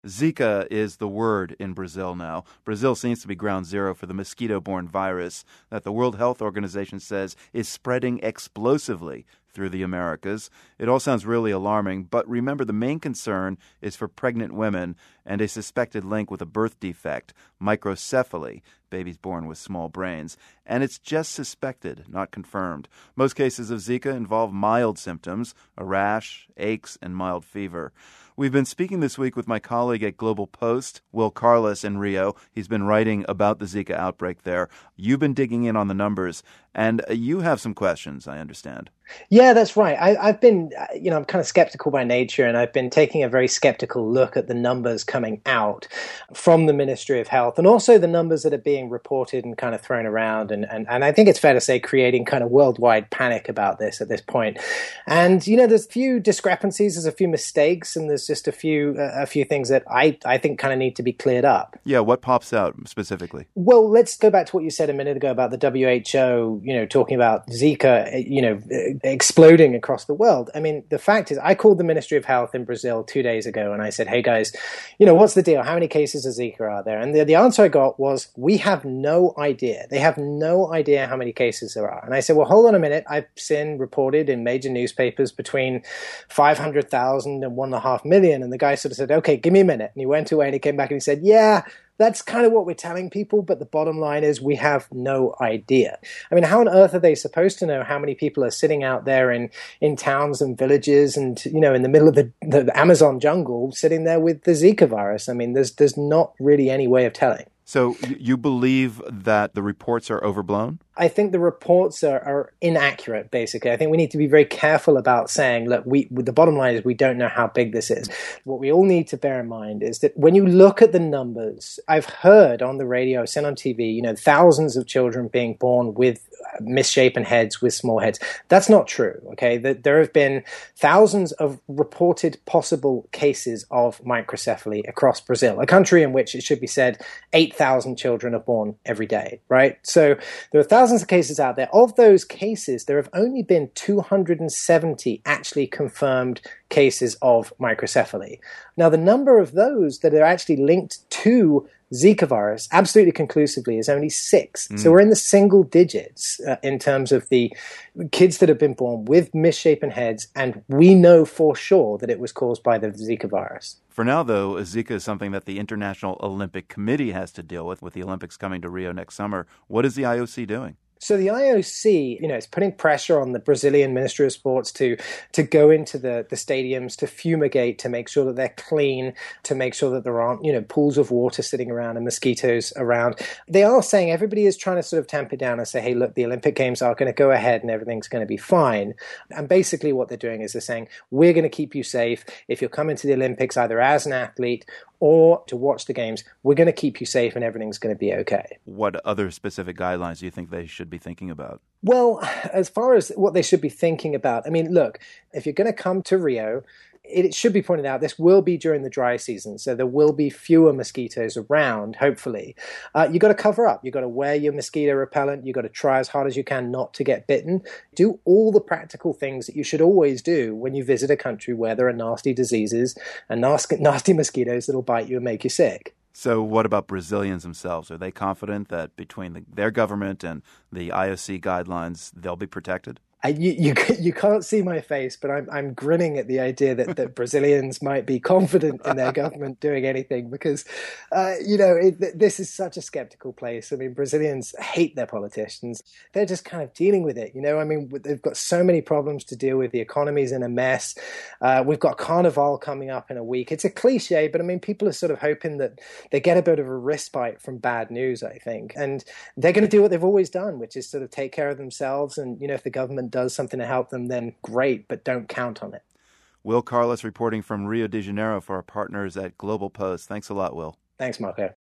Zika is the word in Brazil now. Brazil seems to be ground zero for the mosquito-borne virus that the World Health Organization says is spreading explosively through the Americas. It all sounds really alarming, but remember the main concern is for pregnant women and a suspected link with a birth defect, microcephaly, babies born with small brains. And it's just suspected, not confirmed. Most cases of Zika involve mild symptoms, a rash, aches, and mild fever. We've been speaking this week with my colleague at Global Post, Will Carlos in Rio. He's been writing about the Zika outbreak there. You've been digging in on the numbers, and you have some questions, I understand. Yeah, that's right. I've been, I'm kind of skeptical by nature, and I've been taking a very skeptical look at the numbers coming out from the Ministry of Health, and also the numbers that are being reported and kind of thrown around. And I think it's fair to say creating kind of worldwide panic about this at this point. And, there's a few discrepancies, there's a few mistakes, and there's just a few things that I think kind of need to be cleared up. Yeah, what pops out specifically? Well, let's go back to what you said a minute ago about the WHO, talking about Zika, exploding across the world. I mean, the fact is, I called the Ministry of Health in Brazil 2 days ago and I said, hey guys, what's the deal? How many cases of Zika are there? And the answer I got was, we have no idea. They have no idea how many cases there are. And I said, well, hold on a minute. I've seen reported in major newspapers between 500,000 and 1.5 million. And the guy sort of said, okay, give me a minute. And he went away and he came back and he said, yeah, that's kind of what we're telling people, but the bottom line is we have no idea. I mean, how on earth are they supposed to know how many people are sitting out there in towns and villages and, in the middle of the Amazon jungle sitting there with the Zika virus? I mean, there's not really any way of telling. So you believe that the reports are overblown? I think the reports are inaccurate, basically. I think we need to be very careful about saying, look, the bottom line is we don't know how big this is. What we all need to bear in mind is that when you look at the numbers, I've heard on the radio, I've seen on TV, thousands of children being born with misshapen heads, with small heads. That's not true, okay? There have been thousands of reported possible cases of microcephaly across Brazil, a country in which, it should be said, 8,000 children are born every day, right? So there are thousands of cases out there. Of those cases, there have only been 270 actually confirmed cases of microcephaly. Now, the number of those that are actually linked to Zika virus, absolutely conclusively, is only 6. So we're in the single digits in terms of the kids that have been born with misshapen heads, and we know for sure that it was caused by the Zika virus. For now, though, Zika is something that the International Olympic Committee has to deal with the Olympics coming to Rio next summer. What is the IOC doing? So the IOC, is putting pressure on the Brazilian Ministry of Sports to go into the stadiums, to fumigate, to make sure that they're clean, to make sure that there aren't, pools of water sitting around and mosquitoes around. They are saying, everybody is trying to sort of tamp it down and say, hey, look, the Olympic Games are going to go ahead and everything's going to be fine. And basically what they're doing is they're saying, we're going to keep you safe. If you're coming to the Olympics either as an athlete or to watch the games, we're going to keep you safe and everything's going to be okay. What other specific guidelines do you think they should be thinking about? Well, as far as what they should be thinking about, I mean, look, if you're going to come to Rio, it should be pointed out this will be during the dry season, so there will be fewer mosquitoes around, hopefully. You've got to cover up. You've got to wear your mosquito repellent. You've got to try as hard as you can not to get bitten. Do all the practical things that you should always do when you visit a country where there are nasty diseases and nasty mosquitoes that'll bite you and make you sick. So what about Brazilians themselves? Are they confident that between their government and the IOC guidelines, they'll be protected? You can't see my face, but I'm grinning at the idea that Brazilians might be confident in their government doing anything because, this is such a skeptical place. I mean, Brazilians hate their politicians. They're just kind of dealing with it. I mean, they've got so many problems to deal with. The economy's in a mess. We've got Carnival coming up in a week. It's a cliche, but I mean, people are sort of hoping that they get a bit of a respite from bad news, I think. And they're going to do what they've always done, which is sort of take care of themselves. And, if the government does something to help them, then great, but don't count on it. Will Carlos reporting from Rio de Janeiro for our partners at Global Post. Thanks a lot, Will. Thanks, Marco.